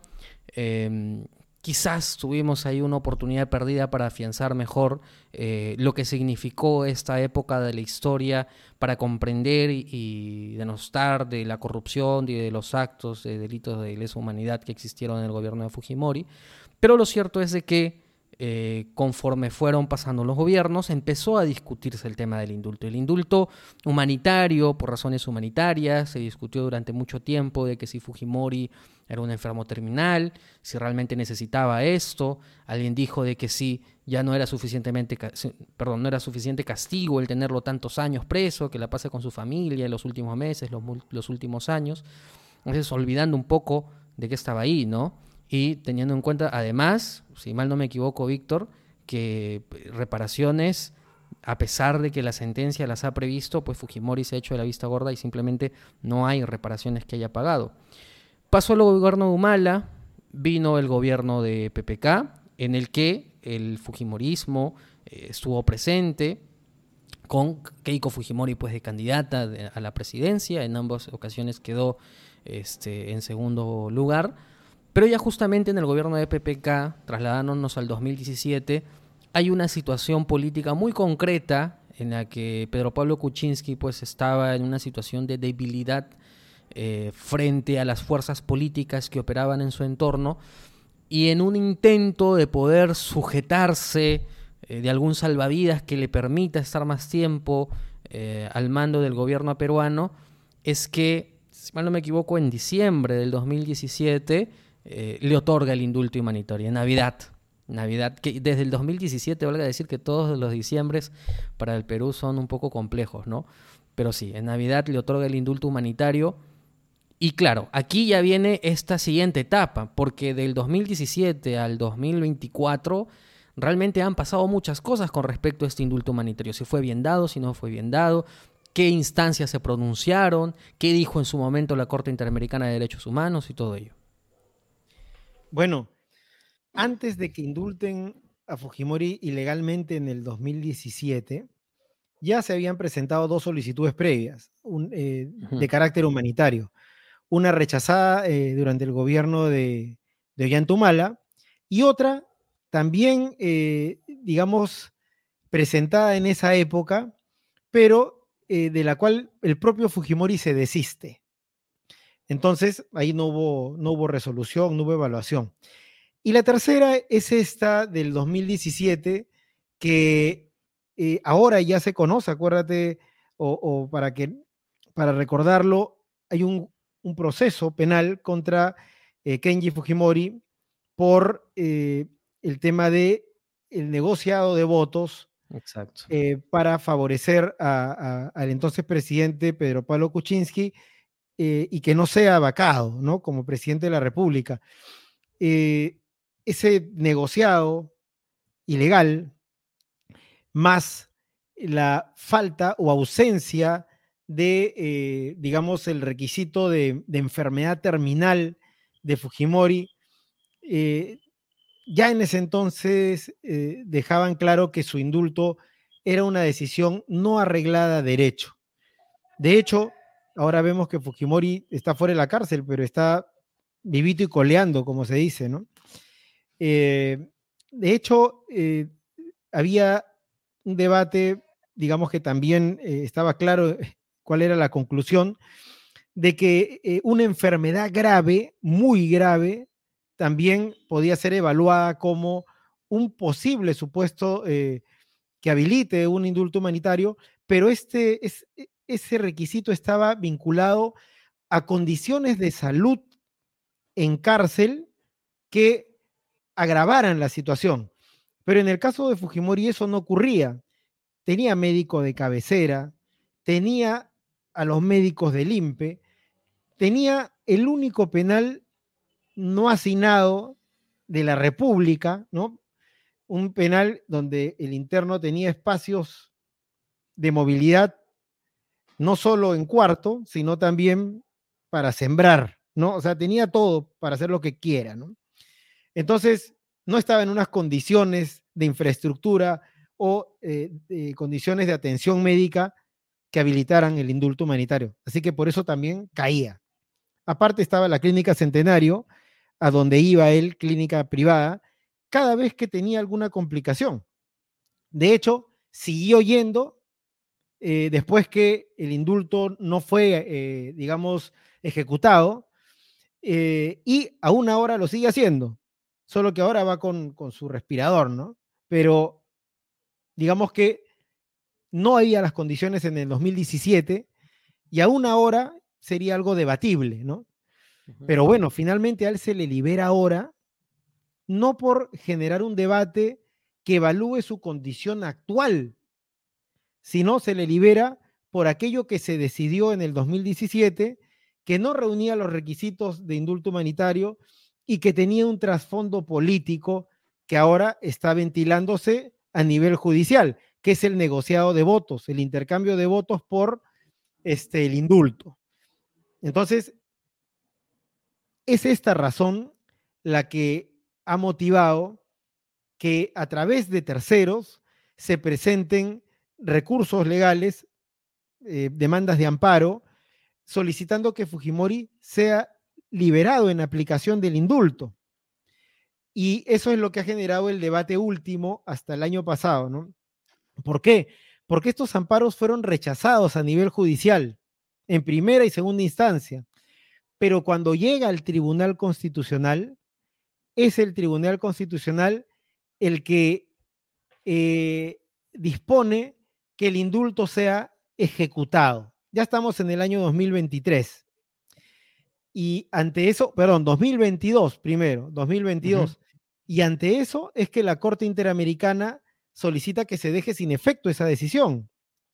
quizás tuvimos ahí una oportunidad perdida para afianzar mejor lo que significó esta época de la historia, para comprender y denostar de la corrupción y de los actos de delitos de lesa humanidad que existieron en el gobierno de Fujimori. Pero lo cierto es de que conforme fueron pasando los gobiernos, empezó a discutirse el tema del indulto. El indulto humanitario, por razones humanitarias, se discutió durante mucho tiempo de que si Fujimori era un enfermo terminal, si realmente necesitaba esto. Alguien dijo de que sí, ya no era no era suficiente castigo el tenerlo tantos años preso, que la pase con su familia en los últimos meses, los últimos años. Entonces, olvidando un poco de que estaba ahí, ¿no? Y teniendo en cuenta, además, si mal no me equivoco, Víctor, que reparaciones, a pesar de que la sentencia las ha previsto, pues Fujimori se ha hecho de la vista gorda y simplemente no hay reparaciones que haya pagado. Pasó el gobierno de Humala, vino el gobierno de PPK, en el que el fujimorismo estuvo presente, con Keiko Fujimori pues de candidata a la presidencia. En ambas ocasiones quedó en segundo lugar. Pero ya justamente en el gobierno de PPK, trasladándonos al 2017, hay una situación política muy concreta en la que Pedro Pablo Kuczynski pues estaba en una situación de debilidad frente a las fuerzas políticas que operaban en su entorno, y en un intento de poder sujetarse de algún salvavidas que le permita estar más tiempo al mando del gobierno peruano, es que, si mal no me equivoco, en diciembre del 2017 le otorga el indulto humanitario, en Navidad, que desde el 2017, valga decir que todos los diciembres para el Perú son un poco complejos, ¿no? Pero sí, en Navidad le otorga el indulto humanitario. Y claro, aquí ya viene esta siguiente etapa, porque del 2017 al 2024 realmente han pasado muchas cosas con respecto a este indulto humanitario. Si fue bien dado, si no fue bien dado, qué instancias se pronunciaron, qué dijo en su momento la Corte Interamericana de Derechos Humanos y todo ello. Bueno, antes de que indulten a Fujimori ilegalmente en el 2017, ya se habían presentado dos solicitudes previas de carácter humanitario. una rechazada durante el gobierno de Ollantumala, y otra también, digamos, presentada en esa época, pero de la cual el propio Fujimori se desiste. Entonces, ahí no hubo resolución, no hubo evaluación. Y la tercera es esta del 2017, que ahora ya se conoce, acuérdate, o para recordarlo, hay un proceso penal contra Kenji Fujimori por el tema de el negociado de votos Exacto. para favorecer al entonces presidente Pedro Pablo Kuczynski, y que no sea vacado, ¿no? Como presidente de la República. Eh, Ese negociado ilegal, más la falta o ausencia de, digamos, el requisito de enfermedad terminal de Fujimori, eh, ya en ese entonces dejaban claro que su indulto era una decisión no arreglada a derecho. De hecho, ahora vemos que Fujimori está fuera de la cárcel, pero está vivito y coleando, como se dice, ¿no? De hecho, había un debate, digamos que también estaba claro cuál era la conclusión, de que una enfermedad grave, muy grave, también podía ser evaluada como un posible supuesto que habilite un indulto humanitario, pero ese requisito estaba vinculado a condiciones de salud en cárcel que agravaran la situación. Pero en el caso de Fujimori eso no ocurría. Tenía médico de cabecera, tenía a los médicos del INPE, tenía el único penal no hacinado de la República, ¿no? Un penal donde el interno tenía espacios de movilidad no solo en cuarto, sino también para sembrar, ¿no? O sea, tenía todo para hacer lo que quiera, ¿no? Entonces, no estaba en unas condiciones de infraestructura o de condiciones de atención médica que habilitaran el indulto humanitario. Así que por eso también caía. Aparte estaba la clínica Centenario, a donde iba él, clínica privada, cada vez que tenía alguna complicación. De hecho, siguió yendo después que el indulto no fue, digamos, ejecutado, y aún ahora lo sigue haciendo, solo que ahora va con su respirador, ¿no? Pero digamos que no había las condiciones en el 2017 y aún ahora sería algo debatible, ¿no? Pero bueno, finalmente a él se le libera ahora, no por generar un debate que evalúe su condición actual, sino se le libera por aquello que se decidió en el 2017, que no reunía los requisitos de indulto humanitario y que tenía un trasfondo político que ahora está ventilándose a nivel judicial, que es el negociado de votos, el intercambio de votos por el indulto. Entonces, es esta razón la que ha motivado que a través de terceros se presenten recursos legales, demandas de amparo, solicitando que Fujimori sea liberado en aplicación del indulto. Y eso es lo que ha generado el debate último hasta el año pasado, ¿no? ¿Por qué? Porque estos amparos fueron rechazados a nivel judicial, en primera y segunda instancia. Pero cuando llega al Tribunal Constitucional, es el Tribunal Constitucional el que dispone que el indulto sea ejecutado. Ya estamos en el año 2023. Y ante eso, perdón, 2022 primero, 2022. Y ante eso es que la Corte Interamericana solicita que se deje sin efecto esa decisión.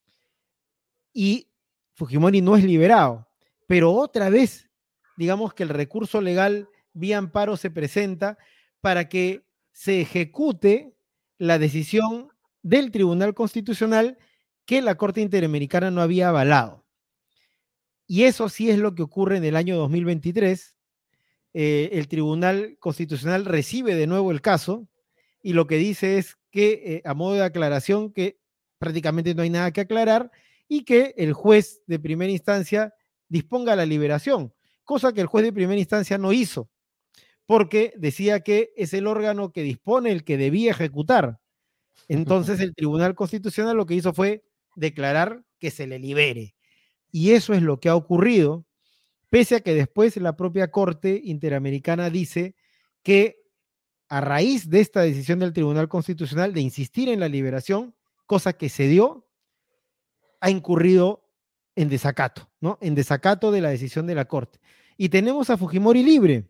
Y Fujimori no es liberado. Pero otra vez, digamos que el recurso legal vía amparo se presenta para que se ejecute la decisión del Tribunal Constitucional que la Corte Interamericana no había avalado. Y eso sí es lo que ocurre en el año 2023. El Tribunal Constitucional recibe de nuevo el caso y lo que dice es que, a modo de aclaración, que prácticamente no hay nada que aclarar y que el juez de primera instancia disponga la liberación, cosa que el juez de primera instancia no hizo, porque decía que es el órgano que dispone el que debía ejecutar. Entonces el Tribunal Constitucional lo que hizo fue declarar que se le libere. Y eso es lo que ha ocurrido, pese a que después la propia Corte Interamericana dice que a raíz de esta decisión del Tribunal Constitucional de insistir en la liberación, cosa que se dio, ha incurrido en desacato, ¿no? En desacato de la decisión de la Corte. Y tenemos a Fujimori libre,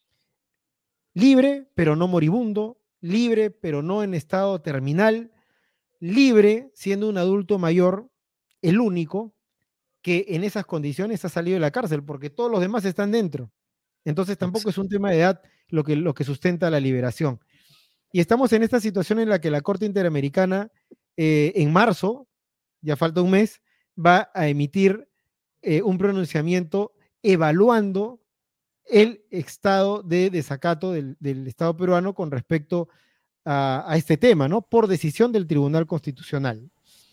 libre pero no moribundo, libre pero no en estado terminal, libre siendo un adulto mayor, el único que en esas condiciones ha salido de la cárcel, porque todos los demás están dentro. Entonces tampoco es un tema de edad lo que sustenta la liberación. Y estamos en esta situación en la que la Corte Interamericana en marzo, ya falta un mes, va a emitir un pronunciamiento evaluando el estado de desacato del Estado peruano con respecto a este tema, ¿no? Por decisión del Tribunal Constitucional.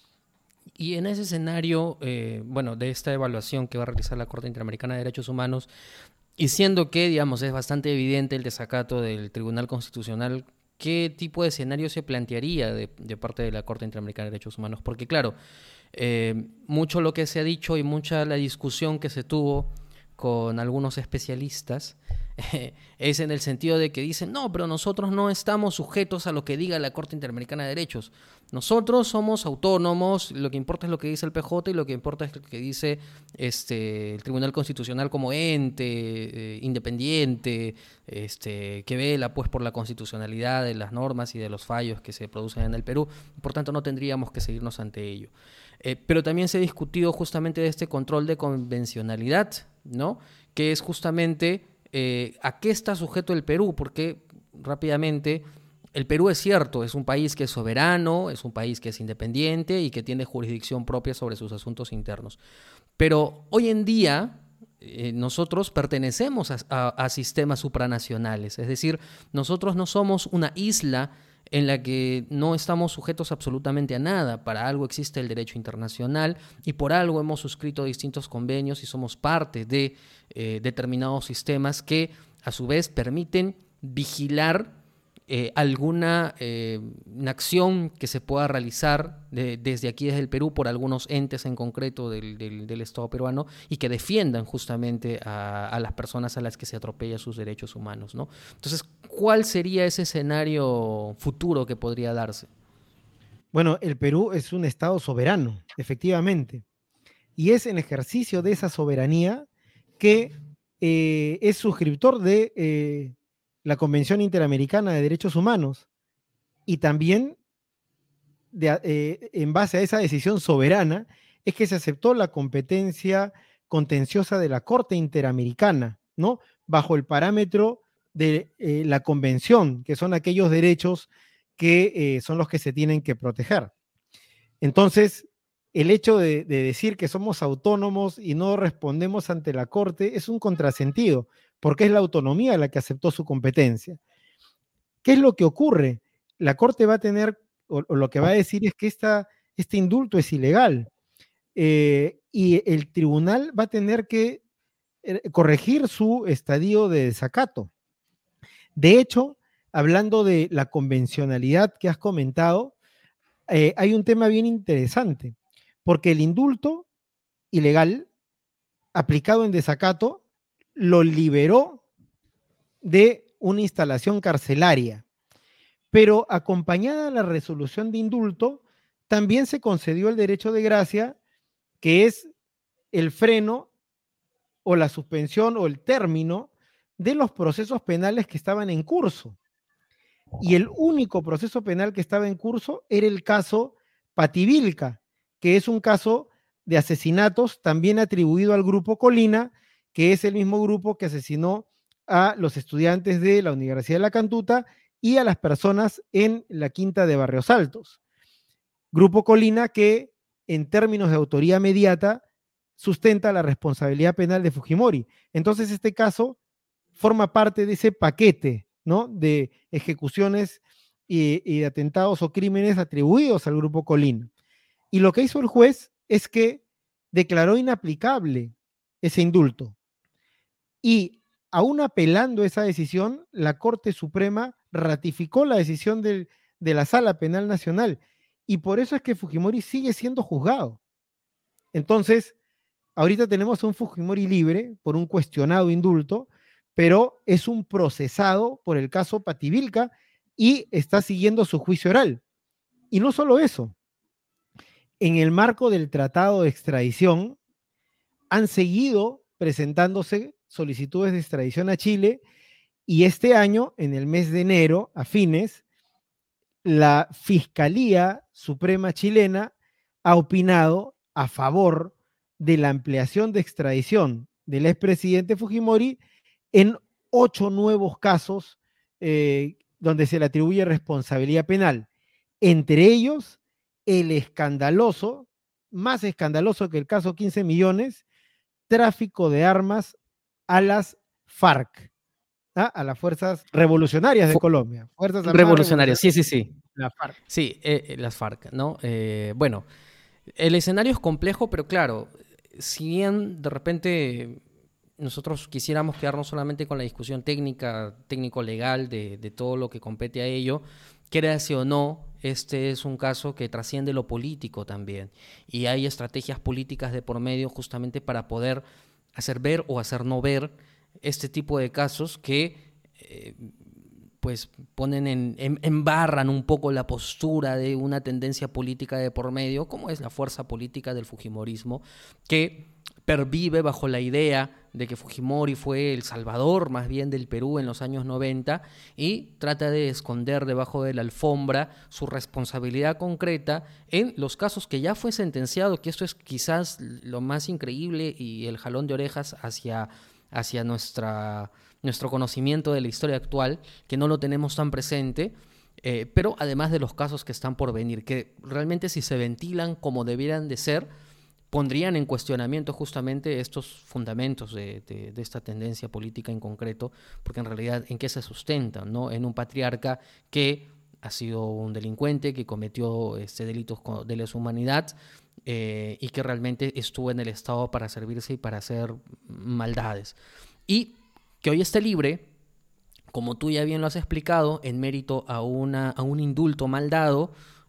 Y en ese escenario, bueno, de esta evaluación que va a realizar la Corte Interamericana de Derechos Humanos, y siendo que, digamos, es bastante evidente el desacato del Tribunal Constitucional, ¿qué tipo de escenario se plantearía de parte de la Corte Interamericana de Derechos Humanos? Porque, claro, mucho lo que se ha dicho y mucha la discusión que se tuvo con algunos especialistas es en el sentido de que dicen, no, pero nosotros no estamos sujetos a lo que diga la Corte Interamericana de Derechos. Nosotros somos autónomos, lo que importa es lo que dice el PJ y lo que importa es lo que dice el Tribunal Constitucional como ente independiente, que vela pues por la constitucionalidad de las normas y de los fallos que se producen en el Perú. Por tanto, no tendríamos que seguirnos ante ello. Pero también se ha discutido justamente de este control de convencionalidad, ¿no? Que es justamente a qué está sujeto el Perú, porque rápidamente el Perú es cierto, es un país que es soberano, es un país que es independiente y que tiene jurisdicción propia sobre sus asuntos internos. Pero hoy en día nosotros pertenecemos a sistemas supranacionales, es decir, nosotros no somos una isla en la que no estamos sujetos absolutamente a nada. Para algo existe el derecho internacional y por algo hemos suscrito distintos convenios y somos parte de determinados sistemas que a su vez permiten vigilar alguna acción que se pueda realizar desde aquí, desde el Perú, por algunos entes en concreto del Estado peruano y que defiendan justamente a las personas a las que se atropella sus derechos humanos, ¿no? Entonces, ¿cuál sería ese escenario futuro que podría darse? Bueno, el Perú es un Estado soberano, efectivamente, y es en ejercicio de esa soberanía que es suscriptor de la Convención Interamericana de Derechos Humanos y también en base a esa decisión soberana es que se aceptó la competencia contenciosa de la Corte Interamericana, ¿no? Bajo el parámetro de la Convención, que son aquellos derechos que son los que se tienen que proteger. Entonces, el hecho de decir que somos autónomos y no respondemos ante la Corte es un contrasentido, porque es la autonomía la que aceptó su competencia. ¿Qué es lo que ocurre? La Corte va a tener, o lo que va a decir es que este indulto es ilegal, y el tribunal va a tener que corregir su estadio de desacato. De hecho, hablando de la convencionalidad que has comentado, hay un tema bien interesante, porque el indulto ilegal aplicado en desacato lo liberó de una instalación carcelaria, pero acompañada de la resolución de indulto, también se concedió el derecho de gracia, que es el freno o la suspensión o el término de los procesos penales que estaban en curso. Y el único proceso penal que estaba en curso era el caso Pativilca, que es un caso de asesinatos también atribuido al grupo Colina, que es el mismo grupo que asesinó a los estudiantes de la Universidad de La Cantuta y a las personas en la Quinta de Barrios Altos. Grupo Colina que, en términos de autoría mediata, sustenta la responsabilidad penal de Fujimori. Entonces, este caso forma parte de ese paquete, ¿no?, de ejecuciones y de atentados o crímenes atribuidos al Grupo Colina. Y lo que hizo el juez es que declaró inaplicable ese indulto Y aún apelando esa decisión, la Corte Suprema ratificó la decisión de la Sala Penal Nacional. Y por eso es que Fujimori sigue siendo juzgado. Entonces, ahorita tenemos a un Fujimori libre por un cuestionado indulto, pero es un procesado por el caso Pativilca y está siguiendo su juicio oral. Y no solo eso, en el marco del tratado de extradición han seguido presentándose solicitudes de extradición a Chile y este año, en el mes de enero, a fines, la Fiscalía Suprema chilena ha opinado a favor de la ampliación de extradición del expresidente Fujimori en 8 nuevos casos donde se le atribuye responsabilidad penal. Entre ellos, el escandaloso, más escandaloso que el caso 15 millones, tráfico de armas a las FARC, a las Fuerzas Revolucionarias de Colombia. Fuerzas Armadas Revolucionarias, sí, sí, sí. La FARC. Sí, las FARC, ¿no? Bueno, el escenario es complejo, pero claro, si bien de repente nosotros quisiéramos quedarnos solamente con la discusión técnica, técnico-legal de todo lo que compete a ello, créase o no, este es un caso que trasciende lo político también. Y hay estrategias políticas de por medio justamente para poder hacer ver o hacer no ver este tipo de casos que pues ponen embarran un poco la postura de una tendencia política de por medio, como es la fuerza política del fujimorismo, que pervive bajo la idea de que Fujimori fue el salvador más bien del Perú en los años 90 y trata de esconder debajo de la alfombra su responsabilidad concreta en los casos que ya fue sentenciado, que esto es quizás lo más increíble y el jalón de orejas hacia nuestro conocimiento de la historia actual, que no lo tenemos tan presente, pero además de los casos que están por venir, que realmente si se ventilan como debieran de ser, pondrían en cuestionamiento justamente estos fundamentos de esta tendencia política en concreto, porque en realidad ¿en qué se sustentan? ¿No? En un patriarca que ha sido un delincuente, que cometió delitos de lesa humanidad y que realmente estuvo en el Estado para servirse y para hacer maldades. Y que hoy esté libre, como tú ya bien lo has explicado, en mérito a un indulto mal dado,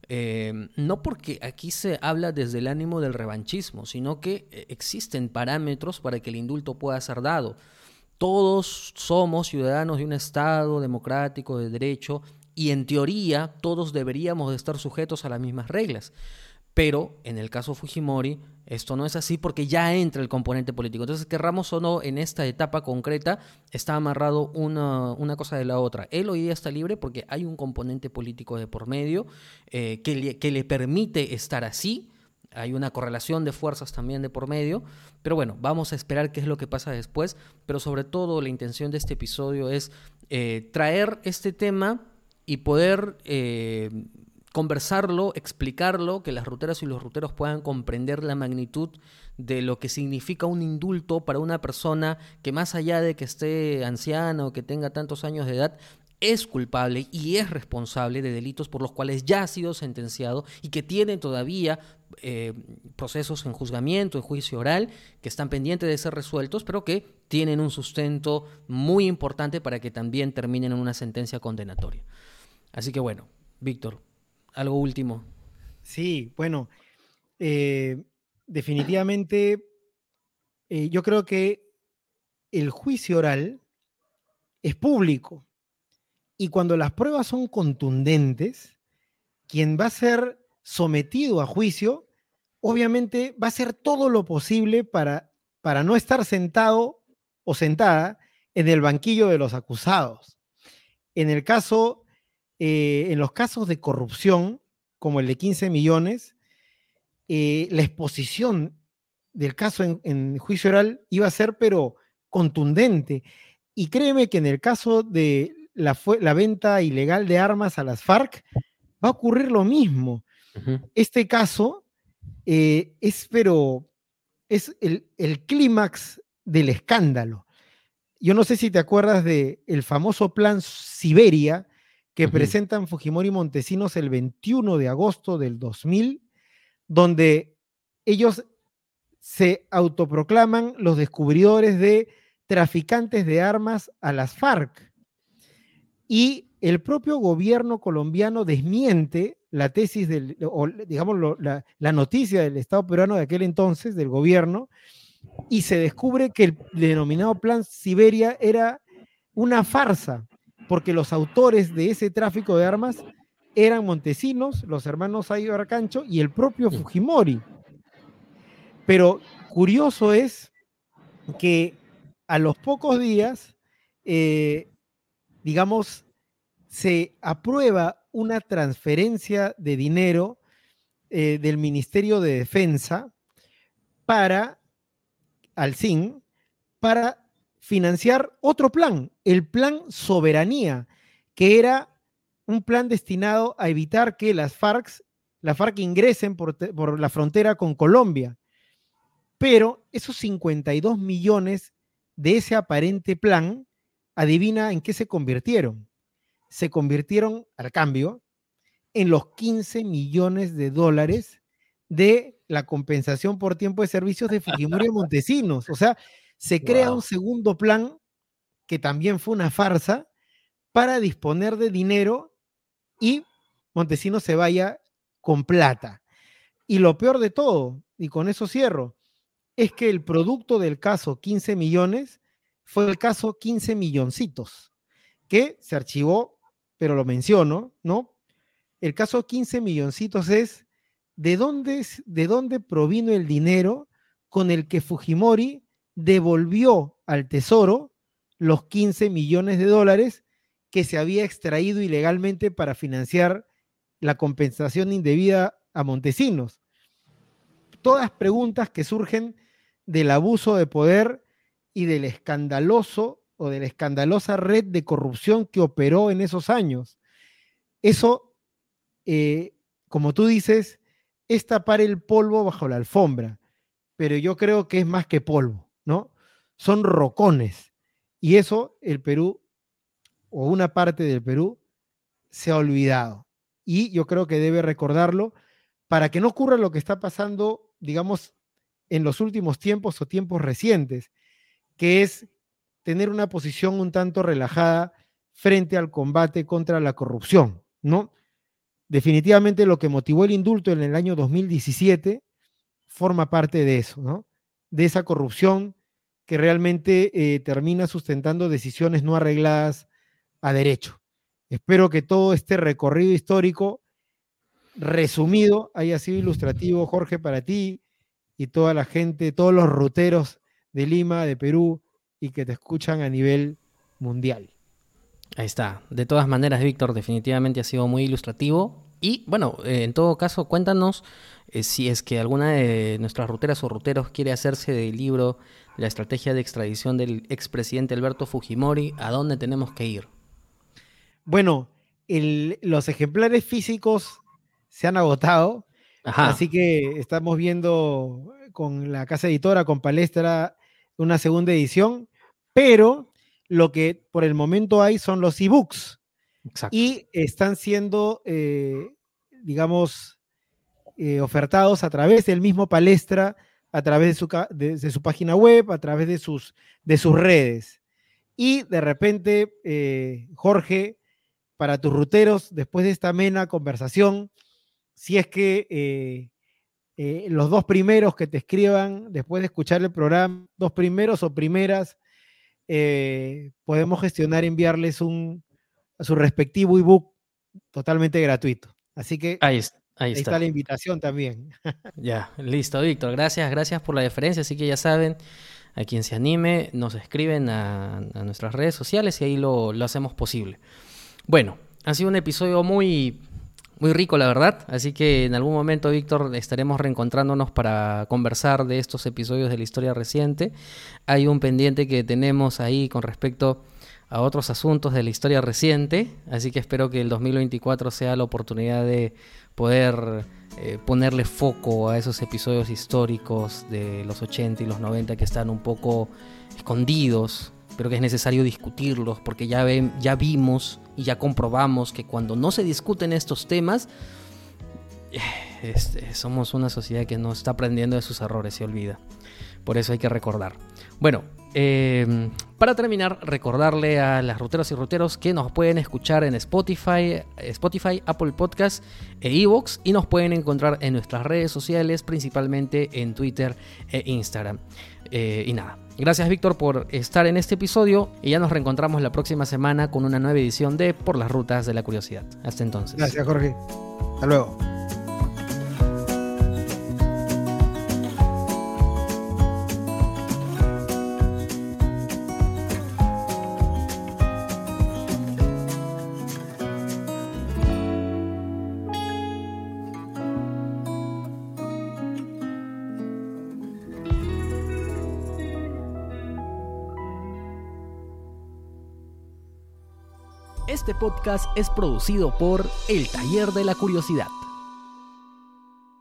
no porque aquí se habla desde el ánimo del revanchismo, sino que existen parámetros para que el indulto pueda ser dado. Todos somos ciudadanos de un Estado democrático, de derecho, y en teoría todos deberíamos de estar sujetos a las mismas reglas. Pero en el caso Fujimori esto no es así porque ya entra el componente político. Entonces, querramos o no, en esta etapa concreta está amarrado una cosa de la otra. Él hoy día está libre porque hay un componente político de por medio que le permite estar así. Hay una correlación de fuerzas también de por medio. Pero bueno, vamos a esperar qué es lo que pasa después. Pero sobre todo la intención de este episodio es traer este tema y poder conversarlo, explicarlo, que las ruteras y los ruteros puedan comprender la magnitud de lo que significa un indulto para una persona que, más allá de que esté anciana o que tenga tantos años de edad, es culpable y es responsable de delitos por los cuales ya ha sido sentenciado y que tiene todavía procesos en juzgamiento, en juicio oral, que están pendientes de ser resueltos, pero que tienen un sustento muy importante para que también terminen en una sentencia condenatoria. Así que bueno, Víctor, algo último. Sí, bueno, definitivamente yo creo que el juicio oral es público y cuando las pruebas son contundentes, quien va a ser sometido a juicio, obviamente va a hacer todo lo posible para no estar sentado o sentada en el banquillo de los acusados. En los casos de corrupción, como el de 15 millones, la exposición del caso en juicio oral iba a ser, pero contundente. Y créeme que en el caso de la venta ilegal de armas a las FARC, va a ocurrir lo mismo. Uh-huh. Este caso es el clímax del escándalo. Yo no sé si te acuerdas del famoso plan Siberia que presentan Fujimori y Montesinos el 21 de agosto del 2000, donde ellos se autoproclaman los descubridores de traficantes de armas a las FARC. Y el propio gobierno colombiano desmiente la tesis la noticia del Estado peruano de aquel entonces, del gobierno, y se descubre que el denominado Plan Siberia era una farsa, porque los autores de ese tráfico de armas eran Montesinos, los hermanos Sayo Arcancho y el propio Fujimori. Pero curioso es que a los pocos días, se aprueba una transferencia de dinero del Ministerio de Defensa al CIN para financiar otro plan, el Plan Soberanía, que era un plan destinado a evitar que las FARC ingresen por la frontera con Colombia. Pero esos 52 millones de ese aparente plan, adivina en qué se convirtieron. Se convirtieron, al cambio, en los 15 millones de dólares de la compensación por tiempo de servicios de Fujimori y Montesinos. O sea, se crea un segundo plan, que también fue una farsa, para disponer de dinero y Montesinos se vaya con plata. Y lo peor de todo, y con eso cierro, es que el producto del caso 15 millones fue el caso 15 milloncitos, que se archivó, pero lo menciono, ¿no? El caso 15 milloncitos es de dónde provino el dinero con el que Fujimori devolvió al Tesoro los 15 millones de dólares que se había extraído ilegalmente para financiar la compensación indebida a Montesinos. Todas preguntas que surgen del abuso de poder y del escandaloso o de la escandalosa red de corrupción que operó en esos años. Eso, como tú dices, es tapar el polvo bajo la alfombra, pero yo creo que es más que polvo, ¿no? Son rocones, y eso el Perú, o una parte del Perú, se ha olvidado, y yo creo que debe recordarlo para que no ocurra lo que está pasando, digamos, en los últimos tiempos o tiempos recientes, que es tener una posición un tanto relajada frente al combate contra la corrupción, ¿no? Definitivamente lo que motivó el indulto en el año 2017 forma parte de eso, ¿no? De esa corrupción que realmente termina sustentando decisiones no arregladas a derecho. Espero que todo este recorrido histórico resumido haya sido ilustrativo, Jorge, para ti y toda la gente, todos los ruteros de Lima, de Perú y que te escuchan a nivel mundial. Ahí está. De todas maneras, Víctor, definitivamente ha sido muy ilustrativo. Y bueno, en todo caso, cuéntanos si es que alguna de nuestras ruteras o ruteros quiere hacerse del libro La estrategia de extradición del expresidente Alberto Fujimori, ¿a dónde tenemos que ir? Bueno, los ejemplares físicos se han agotado. Ajá. Así que estamos viendo con la casa editora, con Palestra, una segunda edición, pero lo que por el momento hay son los ebooks. Exacto. Y están siendo, ofertados a través del mismo Palestra, a través de su página web, a través de sus redes. Y de repente, Jorge, para tus ruteros, después de esta amena conversación, si es que los dos primeros que te escriban después de escuchar el programa, dos primeros o primeras, podemos gestionar enviarles a su respectivo ebook totalmente gratuito. Así que ahí está la invitación también. Ya, listo, Víctor. Gracias por la deferencia. Así que ya saben, a quien se anime, nos escriben a nuestras redes sociales y ahí lo hacemos posible. Bueno, ha sido un episodio muy rico, la verdad. Así que en algún momento, Víctor, estaremos reencontrándonos para conversar de estos episodios de la historia reciente. Hay un pendiente que tenemos ahí con respecto a otros asuntos de la historia reciente. Así que espero que el 2024 sea la oportunidad de poder ponerle foco a esos episodios históricos de los 80 y los 90 que están un poco escondidos, pero que es necesario discutirlos porque ya vimos y ya comprobamos que cuando no se discuten estos temas somos una sociedad que no está aprendiendo de sus errores, se olvida. Por eso hay que recordar. Bueno, para terminar, recordarle a las ruteros y ruteros que nos pueden escuchar en Spotify, Apple Podcast e iVoox, y nos pueden encontrar en nuestras redes sociales, principalmente en Twitter e Instagram. Y nada, gracias Víctor por estar en este episodio, y ya nos reencontramos la próxima semana con una nueva edición de Por las Rutas de la Curiosidad. Hasta entonces. Gracias, Jorge. Hasta luego. Este podcast es producido por El Taller de la Curiosidad.